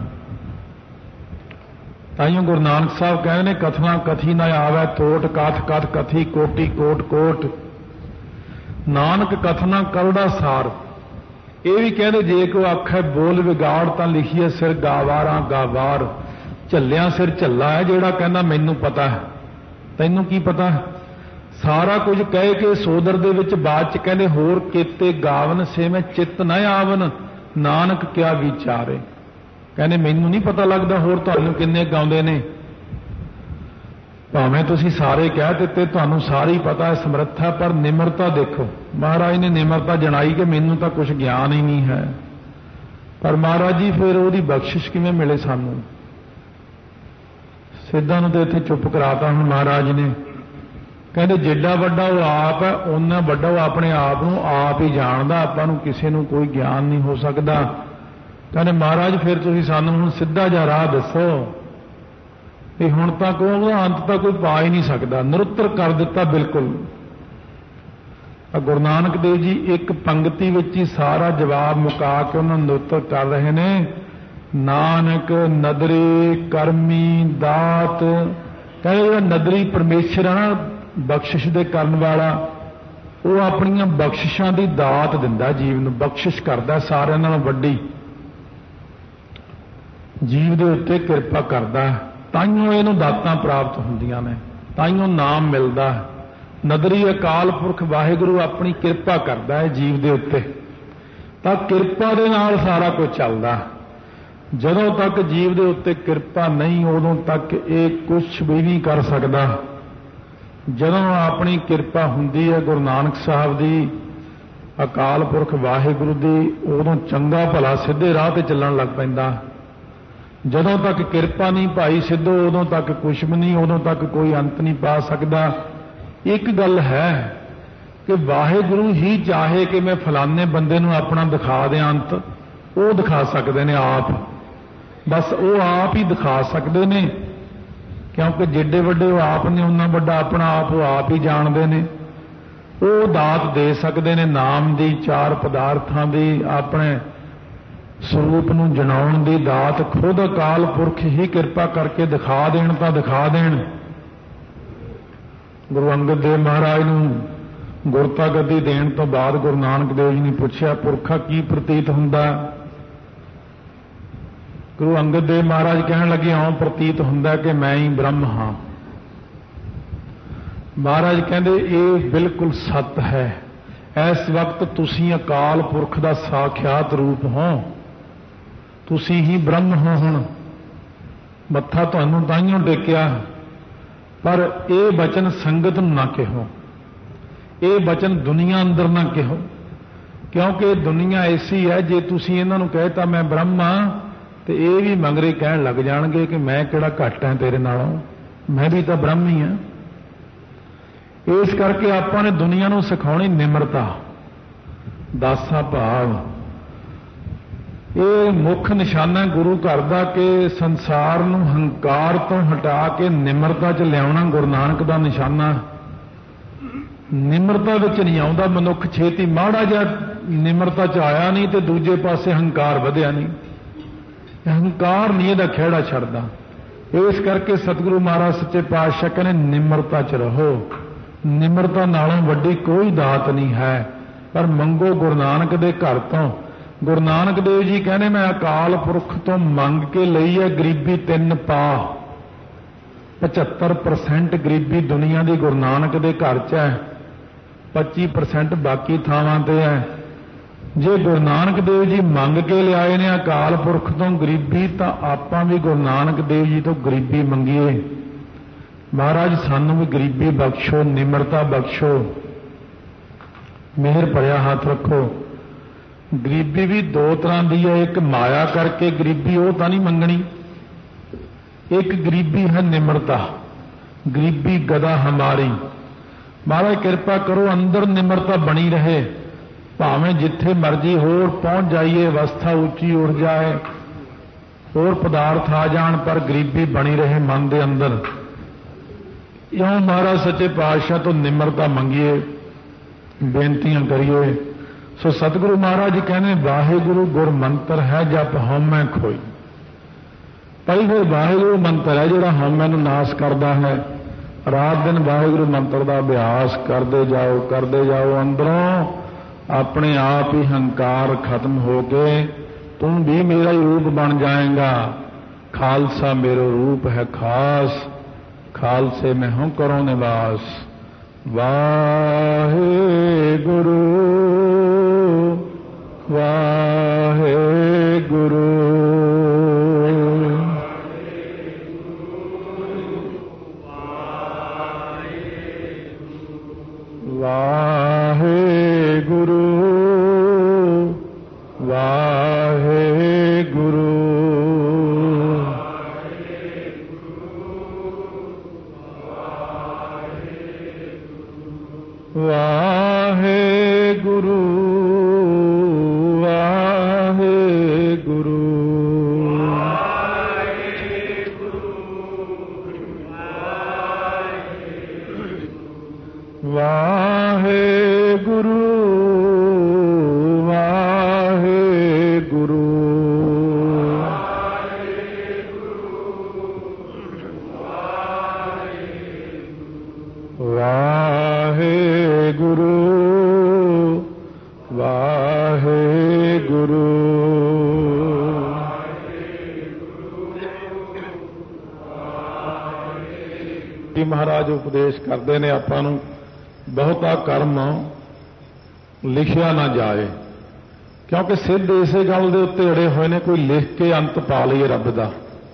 ताइयों गुरु नानक साहब कहते हैं कथना कथी न आवे तोट, कथ कथ कथी कोटि कोट कोट। नानक कथना करड़ा सार। ये भी कहते जे को आखे बोल विगाड़ तां लिखिए सिर गावारा गावार। झल्लिया सिर झल्ला है जेड़ा कहना मैनू पता है, तैनू की पता है। सारा कुछ कह के सोदर दे विच बाद च कहते होर केते गावन से मैं चित्त न आवन नानक क्या विचारे। कहने मैनू नहीं पता लगता होर तुहानू किन्ने गाउंदे ने। भावें तुसीं सारे कह दिते तुहानू सारी पता है समर्था, पर निमरता देखो। महाराज ने निमरता जनाई कि मैनू तो कुछ ज्ञान ही नहीं है। पर महाराज जी फिर उहदी बख्शिश किवें मिले सानू। सिद्धां नूं तो इत्थे चुप कराता हुण महाराज ने। कहते जिड्डा वड्डा वो आप है उन्ना वड्डा वो अपने आप नूं आप ही जानदा, आपां नूं किसी नूं कोई ज्ञान नहीं हो सकता। कहते महाराज फिर तुसीं सानूं हुण सिद्धा जा राह दसो कि हुण तां कोई अंत तां कोई पा ही नहीं सकदा, निरुत्तर कर दिता बिल्कुल। गुरु नानक देव जी एक पंक्ति विच ही सारा जवाब मुका के उन्होंने निरुत्तर कर रहे ने। नानक नदरी करमी दात। कहते जिहड़ा नदरी परमेश्वर है ना बख्शिश दे करन वाला, वो अपनियां बख्शिशां दी दात दिंदा जीव नूं, बख्शिश करदा सारिਆਂ नालों वड्डी जीव दे उत्ते किरपा करदा। ताइयों इहनूं दातां प्राप्त हुंदियां ने, ताइयों नाम मिलदा। नदरी अकाल पुरख वाहिगुरू अपनी किरपा करदा है जीव दे उत्ते, तां किरपा दे नाल सारा कुछ चलदा। जदों तक जीव दे उत्ते किरपा नहीं उदों तक ये कुछ भी नहीं कर सकदा। जदों अपनी किरपा हुंदी है गुरु नानक साहब दी अकाल पुरख वाहिगुरू दी, उदों चंगा भला सीधे राह ते चलण लग पैंदा। जदों तक किरपा नहीं पाई सिद्धो उदों तक कुछ भी नहीं, उदों तक कोई अंत नहीं पा सकदा। एक गल है कि वाहिगुरू ही चाहे कि मैं फलाने बंदे नूं अपना दिखा दें अंत, वो दिखा सकते ने आप, बस वो आप ही दिखा सकते ने। क्योंकि जिड्डे वड्डे वो आप ने उन्ना वड्डा अपना आप वो आप ही जानते हैं। वो दात दे सकते हैं नाम दी, चार पदार्थां दी, अपने स्वरूप नूं जनाउण दी दात खुद अकाल पुरख ही किरपा करके दिखा देण तां दिखा देण। गुरु अंगद देव महाराज नूं गुरता गद्दी देण तो बाद गुरु नानक देव जी ने पूछा पुरखा की प्रतीत हुंदा। गुरु अंगद देव महाराज कहण लगे औं प्रतीत हुंदा कि मैं ही ब्रह्म हाँ। महाराज कहंदे ये बिल्कुल सत है। इस वक्त तुसीं अकाल पुरख दा साक्षात रूप हो, तुसीं ही ब्रह्म हो। हुण मत्था तुहानूं ताइयों टेकिया, पर यह बचन संगत नूं ना कहो, ये बचन दुनिया अंदर ना कहो, क्योंकि दुनिया ऐसी है जे तुसीं इन्हां नूं कहता मैं ब्रह्म हाँ तो ये भी मंगरे कहण लग जाणगे कि मैं किहड़ा घट है तेरे नालों, मैं भी तो ब्रह्म ही हाँ। इस करके आपां ने दुनिया नूं सिखाउणी निमरता, दासा भाव। ਇਹ ਮੁੱਖ ਨਿਸ਼ਾਨਾ ਗੁਰੂ ਘਰ ਦਾ ਕਿ ਸੰਸਾਰ ਨੂੰ ਹੰਕਾਰ ਤੋਂ ਹਟਾ ਕੇ ਨਿਮਰਤਾ 'ਚ ਲਿਆਉਣਾ ਗੁਰੂ ਨਾਨਕ ਦਾ ਨਿਸ਼ਾਨਾ। ਨਿਮਰਤਾ ਵਿੱਚ ਨਹੀਂ ਆਉਂਦਾ ਮਨੁੱਖ ਛੇਤੀ, ਮਾੜਾ ਜਿਹਾ ਨਿਮਰਤਾ 'ਚ ਆਇਆ ਨਹੀਂ ਤੇ ਦੂਜੇ ਪਾਸੇ ਹੰਕਾਰ ਵਧਿਆ ਨਹੀਂ। ਹੰਕਾਰ ਨਹੀਂ ਇਹਦਾ ਖਹਿੜਾ ਛੱਡਦਾ। ਇਸ ਕਰਕੇ ਸਤਿਗੁਰੂ ਮਹਾਰਾਜ ਸੱਚੇ ਪਾਤਸ਼ਾਹ ਕਹਿੰਦੇ ਨਿਮਰਤਾ 'ਚ ਰਹੋ। ਨਿਮਰਤਾ ਨਾਲੋਂ ਵੱਡੀ ਕੋਈ ਦਾਤ ਨਹੀਂ ਹੈ, ਪਰ ਮੰਗੋ ਗੁਰੂ ਨਾਨਕ ਦੇ ਘਰ ਤੋਂ। ਗੁਰੂ ਨਾਨਕ ਦੇਵ ਜੀ ਕਹਿੰਦੇ ਮੈਂ ਅਕਾਲ ਪੁਰਖ ਤੋਂ ਮੰਗ ਕੇ ਲਈ ਹੈ ਗਰੀਬੀ ਤਿੰਨ ਪਾ। ਪਝੱਤਰ ਪਰਸੈਂਟ ਗਰੀਬੀ ਦੁਨੀਆ ਦੀ ਗੁਰੂ ਨਾਨਕ ਦੇ ਘਰ 'ਚ ਹੈ, ਪੱਚੀ ਪਰਸੈਂਟ ਬਾਕੀ ਥਾਵਾਂ ਤੇ ਹੈ। ਜੇ ਗੁਰੂ ਨਾਨਕ ਦੇਵ ਜੀ ਮੰਗ ਕੇ ਲਿਆਏ ਨੇ ਅਕਾਲ ਪੁਰਖ ਤੋਂ ਗਰੀਬੀ, ਤਾਂ ਆਪਾਂ ਵੀ ਗੁਰੂ ਨਾਨਕ ਦੇਵ ਜੀ ਤੋਂ ਗਰੀਬੀ ਮੰਗੀਏ। ਮਹਾਰਾਜ ਸਾਨੂੰ ਵੀ ਗਰੀਬੀ ਬਖਸ਼ੋ, ਨਿਮਰਤਾ ਬਖਸ਼ੋ, ਮਿਹਰ ਭਰਿਆ ਹੱਥ ਰੱਖੋ। ਗਰੀਬੀ ਵੀ ਦੋ ਤਰ੍ਹਾਂ ਦੀ ਹੈ, ਇੱਕ ਮਾਇਆ ਕਰਕੇ ਗਰੀਬੀ, ਉਹ ਤਾਂ ਨਹੀਂ ਮੰਗਣੀ। ਇੱਕ ਗਰੀਬੀ ਹੈ ਨਿਮਰਤਾ, ਗਰੀਬੀ ਗਦਾ ਹਮਾਰੀ। ਮਹਾਰਾਜ ਕਿਰਪਾ ਕਰੋ ਅੰਦਰ ਨਿਮਰਤਾ ਬਣੀ ਰਹੇ, ਭਾਵੇਂ ਜਿੱਥੇ ਮਰਜੀ ਹੋਰ ਪਹੁੰਚ ਜਾਈਏ, ਅਵਸਥਾ ਉੱਚੀ ਉੱਠ ਜਾਏ, ਹੋਰ ਪਦਾਰਥ ਆ ਜਾਣ, ਪਰ ਗਰੀਬੀ ਬਣੀ ਰਹੇ ਮਨ ਦੇ ਅੰਦਰ। ਇਉਂ ਮਹਾਰਾਜ ਸੱਚੇ ਪਾਤਸ਼ਾਹ ਤੋਂ ਨਿਮਰਤਾ ਮੰਗੀਏ, ਬੇਨਤੀਆਂ ਕਰੀਏ। ਸੋ ਸਤਿਗੁਰੂ ਮਹਾਰਾਜ ਜੀ ਕਹਿੰਦੇ ਵਾਹਿਗੁਰੂ ਗੁਰ ਮੰਤਰ ਹੈ ਜਪ ਹਉਮੈ ਖੋਈ। ਭਾਈ ਫਿਰ ਵਾਹਿਗੁਰੂ ਮੰਤਰ ਹੈ ਜਿਹੜਾ ਹਉਮੈ ਨੂੰ ਨਾਸ਼ ਕਰਦਾ ਹੈ। ਰਾਤ ਦਿਨ ਵਾਹਿਗੁਰੂ ਮੰਤਰ ਦਾ ਅਭਿਆਸ ਕਰਦੇ ਜਾਓ, ਕਰਦੇ ਜਾਓ। ਅੰਦਰੋਂ ਆਪਣੇ ਆਪ ਹੀ ਹੰਕਾਰ ਖਤਮ ਹੋ ਕੇ ਤੂੰ ਵੀ ਮੇਰਾ ਹੀ ਰੂਪ ਬਣ ਜਾਏਗਾ। ਖਾਲਸਾ ਮੇਰਾ ਰੂਪ ਹੈ ਖਾਸ, ਖਾਲਸੇ ਮੈਂ ਹੂੰ ਕਰੋ ਨਿਵਾਸ। ਵਾਹਿਗੁਰੂ ਵਾਹਿਗੁਰੂ ਵਾਹਿਗੁਰੂ ਵਾਹਿਗੁਰੂ ਵਾਹਿਗੁਰੂ ਵਾਹਿਗੁਰੂ ਵਾਹਿਗੁਰੂ ਵਾਹਿਗੁਰੂ ਵਾਹਿਗੁਰੂ ਵਾਹਿਗੁਰੂ ਜੀ ਮਹਾਰਾਜ ਉਪਦੇਸ਼ ਕਰਦੇ ਨੇ ਆਪਾਂ ਨੂੰ ਬਹੁਤਾ ਕਰਮ ਲਿਖਿਆ ਨਾ ਜਾਏ, ਕਿਉਂਕਿ ਸਿੱਧ ਇਸੇ ਗੱਲ ਦੇ ਉੱਤੇ ਅੜੇ ਹੋਏ ਨੇ ਕੋਈ ਲਿਖ ਕੇ ਅੰਤ ਪਾ ਲਈਏ ਰੱਬ ਦਾ।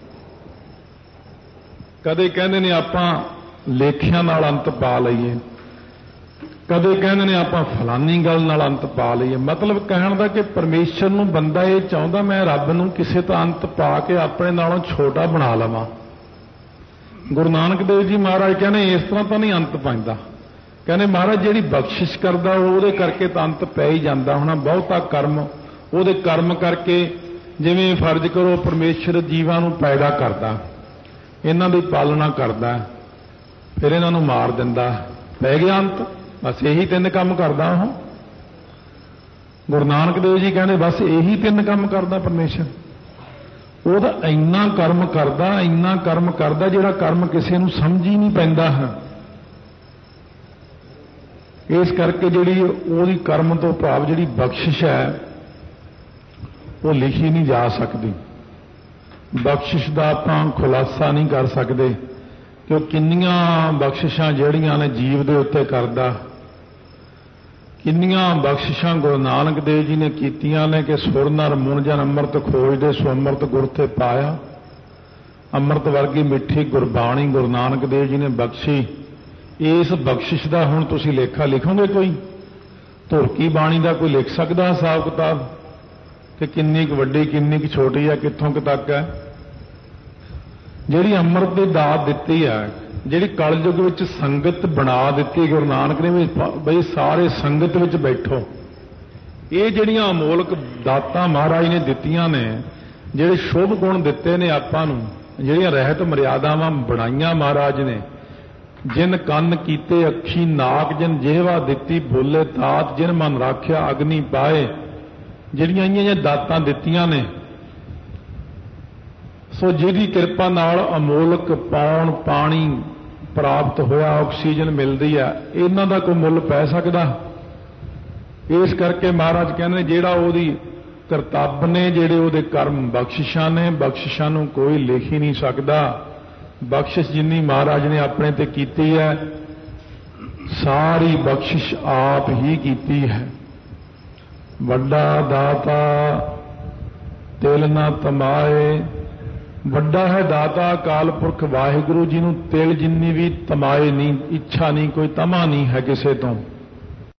ਕਦੇ ਕਹਿੰਦੇ ਨੇ ਆਪਾਂ ਲੇਖਿਆਂ ਨਾਲ ਅੰਤ ਪਾ ਲਈਏ, ਕਦੇ ਕਹਿੰਦੇ ਨੇ ਆਪਾਂ ਫਲਾਨੀ ਗੱਲ ਨਾਲ ਅੰਤ ਪਾ ਲਈਏ। ਮਤਲਬ ਕਹਿਣ ਦਾ ਕਿ ਪਰਮੇਸ਼ਰ ਨੂੰ ਬੰਦਾ ਇਹ ਚਾਹੁੰਦਾ ਮੈਂ ਰੱਬ ਨੂੰ ਕਿਸੇ ਤਾਂ ਅੰਤ ਪਾ ਕੇ ਆਪਣੇ ਨਾਲੋਂ ਛੋਟਾ ਬਣਾ ਲਵਾਂ। ਗੁਰੂ ਨਾਨਕ ਦੇਵ ਜੀ ਮਹਾਰਾਜ ਕਹਿੰਦੇ ਇਸ ਤਰ੍ਹਾਂ ਤਾਂ ਨਹੀਂ ਅੰਤ ਪੈਂਦਾ। ਕਹਿੰਦੇ ਮਹਾਰਾਜ ਜਿਹੜੀ ਬਖਸ਼ਿਸ਼ ਕਰਦਾ ਉਹਦੇ ਕਰਕੇ ਤਾਂ ਅੰਤ ਪੈ ਹੀ ਜਾਂਦਾ ਹੋਣਾ। ਬਹੁਤਾ ਕਰਮ ਉਹਦੇ ਕਰਮ ਕਰਕੇ, ਜਿਵੇਂ ਫਰਜ਼ ਕਰੋ ਪਰਮੇਸ਼ਰ ਜੀਵਾਂ ਨੂੰ ਪੈਦਾ ਕਰਦਾ, ਇਹਨਾਂ ਦੀ ਪਾਲਣਾ ਕਰਦਾ, ਫਿਰ ਇਹਨਾਂ ਨੂੰ ਮਾਰ ਦਿੰਦਾ, ਪੈ ਗਿਆ ਅੰਤ। ਬਸ ਇਹੀ ਤਿੰਨ ਕੰਮ ਕਰਦਾ ਉਹ। ਗੁਰੂ ਨਾਨਕ ਦੇਵ ਜੀ ਕਹਿੰਦੇ ਬਸ ਇਹੀ ਤਿੰਨ ਕੰਮ ਕਰਦਾ ਪਰਮੇਸ਼ਰ। ਉਹਦਾ ਇੰਨਾ ਕਰਮ ਕਰਦਾ, ਇੰਨਾ ਕਰਮ ਕਰਦਾ ਜਿਹੜਾ ਕਰਮ ਕਿਸੇ ਨੂੰ ਸਮਝ ਹੀ ਨਹੀਂ ਪੈਂਦਾ ਹੈ। ਇਸ ਕਰਕੇ ਜਿਹੜੀ ਉਹਦੀ ਕਰਮ ਤੋਂ ਭਾਵ ਜਿਹੜੀ ਬਖਸ਼ਿਸ਼ ਹੈ ਉਹ ਲਿਖੀ ਨਹੀਂ ਜਾ ਸਕਦੀ। ਬਖਸ਼ਿਸ਼ ਦਾ ਆਪਾਂ ਖੁਲਾਸਾ ਨਹੀਂ ਕਰ ਸਕਦੇ ਕਿ ਉਹ ਕਿੰਨੀਆਂ ਬਖਸ਼ਿਸ਼ਾਂ ਜਿਹੜੀਆਂ ਨੇ ਜੀਵ ਦੇ ਉੱਤੇ ਕਰਦਾ, ਕਿੰਨੀਆਂ ਬਖਸ਼ਿਸ਼ਾਂ ਗੁਰੂ ਨਾਨਕ ਦੇਵ ਜੀ ਨੇ ਕੀਤੀਆਂ ਨੇ ਕਿ ਸੁਰ ਨਰ ਮੁਨ ਜਨ ਅੰਮ੍ਰਿਤ ਖੋਜਦੇ ਸੋ ਅੰਮ੍ਰਿਤ ਗੁਰ ਤੇ ਪਾਇਆ। ਅੰਮ੍ਰਿਤ ਵਰਗੀ ਮਿੱਠੀ ਗੁਰਬਾਣੀ ਗੁਰੂ ਨਾਨਕ ਦੇਵ ਜੀ ਨੇ ਬਖਸ਼ੀ। ਇਸ ਬਖਸ਼ਿਸ਼ ਦਾ ਹੁਣ ਤੁਸੀਂ ਲੇਖਾ ਲਿਖੋਗੇ? ਕੋਈ ਧੁਰਕੀ ਬਾਣੀ ਦਾ ਕੋਈ ਲਿਖ ਸਕਦਾ ਹਿਸਾਬ ਕਿਤਾਬ ਕਿ ਕਿੰਨੀ ਕੁ ਵੱਡੀ ਕਿੰਨੀ ਕੁ ਛੋਟੀ ਹੈ, ਕਿੱਥੋਂ ਕੁ ਤੱਕ ਹੈ? ਜਿਹੜੀ ਅੰਮ੍ਰਿਤ ਦੀ ਦਾਤ ਦਿੱਤੀ ਹੈ, ਜਿਹੜੀ ਕਲਯੁਗ ਵਿੱਚ ਸੰਗਤ ਬਣਾ ਦਿੱਤੀ ਗੁਰੂ ਨਾਨਕ ਨੇ ਵੀ ਬਈ ਸਾਰੇ ਸੰਗਤ ਵਿੱਚ ਬੈਠੋ, ਇਹ ਜਿਹੜੀਆਂ ਅਮੋਲਕ ਦਾਤਾਂ ਮਹਾਰਾਜ ਨੇ ਦਿੱਤੀਆਂ ਨੇ, ਜਿਹੜੇ ਸ਼ੁਭ ਗੁਣ ਦਿੱਤੇ ਨੇ ਆਪਾਂ ਨੂੰ, ਜਿਹੜੀਆਂ ਰਹਿਤ ਮਰਿਆਦਾਵਾਂ ਬਣਾਈਆਂ ਮਹਾਰਾਜ ਨੇ, ਜਿਨ ਕੰਨ ਕੀਤੇ ਅੱਖੀ ਨਾਕ, ਜਿਨ ਜਿਹਵਾ ਦਿੱਤੀ ਬੋਲੇ ਤਾਤ, ਜਿਨ ਮਨ ਰਾਖਿਆ ਅਗਨੀ ਪਾਏ, ਜਿਹੜੀਆਂ ਇਹ ਦਾਤਾਂ ਦਿੱਤੀਆਂ ਨੇ, ਸੋ ਜਿਹਦੀ ਕਿਰਪਾ ਨਾਲ ਅਮੋਲਕ ਪੌਣ ਪਾਣੀ ਪ੍ਰਾਪਤ ਹੋਇਆ, ਆਕਸੀਜਨ ਮਿਲਦੀ ਹੈ, ਇਹਨਾਂ ਦਾ ਕੋਈ ਮੁੱਲ ਪੈ ਸਕਦਾ? ਇਸ ਕਰਕੇ ਮਹਾਰਾਜ ਕਹਿੰਦੇ ਜਿਹੜਾ ਉਹਦੀ ਕਰਤੱਵ ਨੇ, ਜਿਹੜੇ ਉਹਦੇ ਕਰਮ ਬਖਸ਼ਿਸ਼ਾਂ ਨੇ, ਬਖਸ਼ਿਸ਼ਾਂ ਨੂੰ ਕੋਈ ਲਿਖ ਹੀ ਨਹੀਂ ਸਕਦਾ। ਬਖਸ਼ਿਸ਼ ਜਿੰਨੀ ਮਹਾਰਾਜ ਨੇ ਆਪਣੇ ਤੇ ਕੀਤੀ ਹੈ, ਸਾਰੀ ਬਖਸ਼ਿਸ਼ ਆਪ ਹੀ ਕੀਤੀ ਹੈ। ਵੱਡਾ ਦਾਤਾ ਤਿਲ ਨਾ ਤਮਾਏ, ਵੱਡਾ ਹੈ ਦਾਤਾ ਅਕਾਲ ਪੁਰਖ ਵਾਹਿਗੁਰੂ ਜੀ ਨੂੰ ਤਿਲ ਜਿੰਨੀ ਵੀ ਤਮਾਏ ਨਹੀਂ, ਇੱਛਾ ਨਹੀਂ, ਕੋਈ ਤਮਾ ਨਹੀਂ ਹੈ ਕਿਸੇ ਤੋਂ।